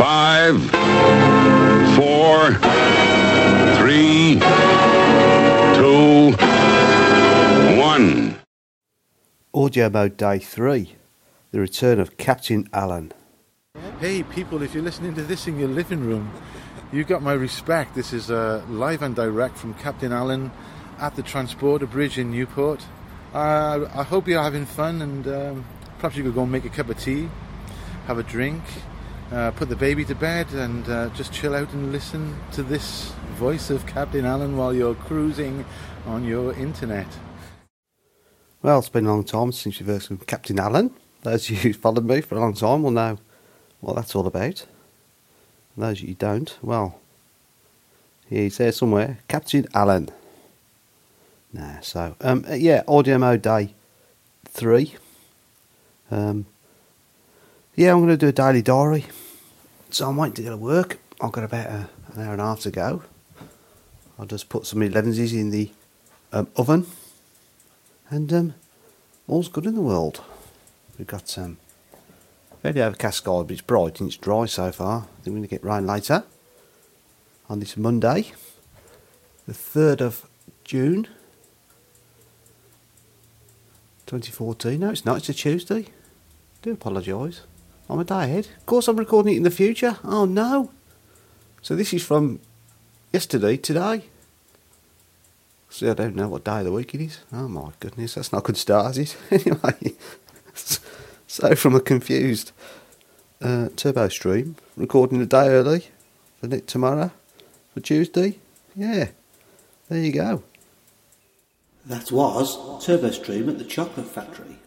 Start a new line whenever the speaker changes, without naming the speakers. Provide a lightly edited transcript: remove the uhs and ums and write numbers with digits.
5, 4, 3, 2, 1.
Audio Mode Day 3. The return of Captain Alan.
Hey people, if you're listening to this in your living room, you got my respect. This is live and direct from Captain Alan at the Transporter Bridge in Newport. I hope you're having fun, and perhaps you could go and make a cup of tea, have a drink, put the baby to bed, and just chill out and listen to this voice of Captain Alan while you're cruising on your internet.
Well, it's been a long time since you've heard from Captain Alan. Those of you who've followed me for a long time will know what that's all about. And those of you who don't, well, he's there somewhere. Captain Alan. Yeah, Audio Mode Day 3. Yeah, I'm going to do a daily diary. So I'm waiting to go to work. I've got about an hour and a half to go. I'll just put some 11s in the oven. And all's good in the world. We've got fairly overcast sky, but it's bright and it's dry so far. I think we're going to get rain later. On this Monday, the 3rd of June, 2014. No, it's not. It's a Tuesday. I do apologise. I'm a day ahead. Of course, I'm recording it in the future. Oh no! So this is from yesterday, today. See, I don't know what day of the week it is. Oh my goodness, that's not a good start, is it? Anyway, so from a confused turbo stream, recording a day early for tomorrow, for Tuesday. Yeah, there you go. That was Turbo Stream at the Chocolate Factory.